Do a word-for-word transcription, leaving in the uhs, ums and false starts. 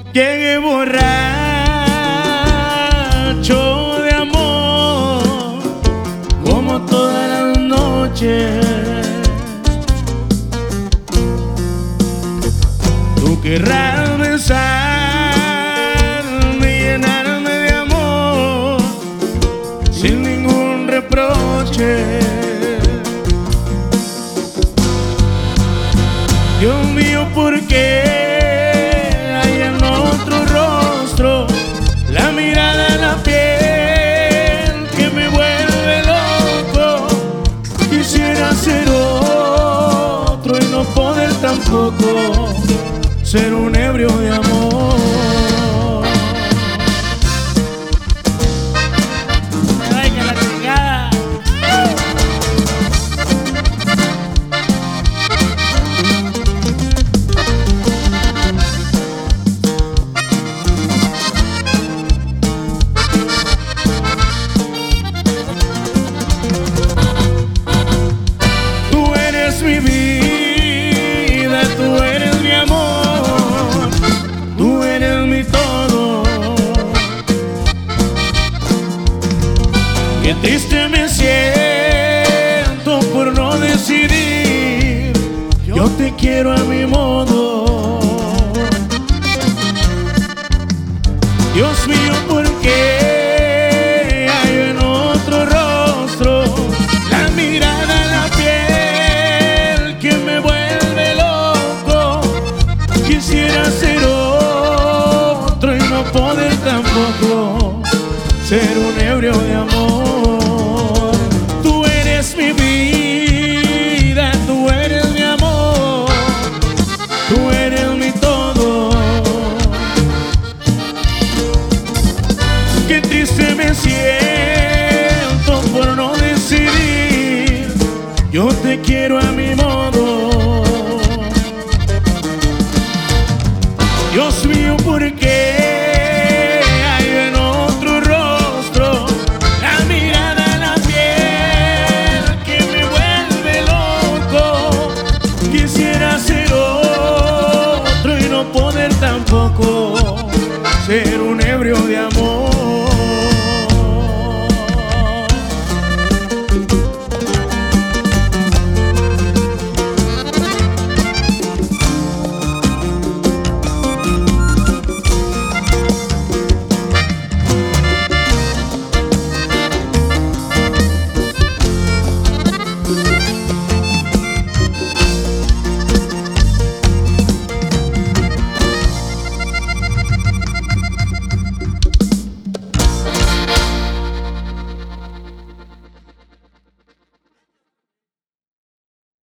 Llegué borracho de amor, como todas las noches. Tú querrás besarme y llenarme de amor sin ningún reproche. Dios mío, ¿por qué hay en otro rostro la mirada, la piel que me vuelve loco? Quisiera ser otro y no poder tampoco ser un ebrio de amor. Ay, que la chingada. Tú eres mi vida, tú eres mi amor, tú eres mi todo. Qué triste me siento por no decidir. Yo te quiero a mi modo. Dios mío, ¿por qué hay en otro rostro la mirada, la piel que me vuelve loco? Quisiera ser otro y no poder tampoco ser un ebrio de amor. Tú eres mi vida, tú eres mi amor, tú eres mi todo. Qué triste me siento por no decidir. Yo te quiero a mi modo. Dios mío, ¿por qué hay en otro rostro la mirada, la piel que me vuelve loco? Quisiera ser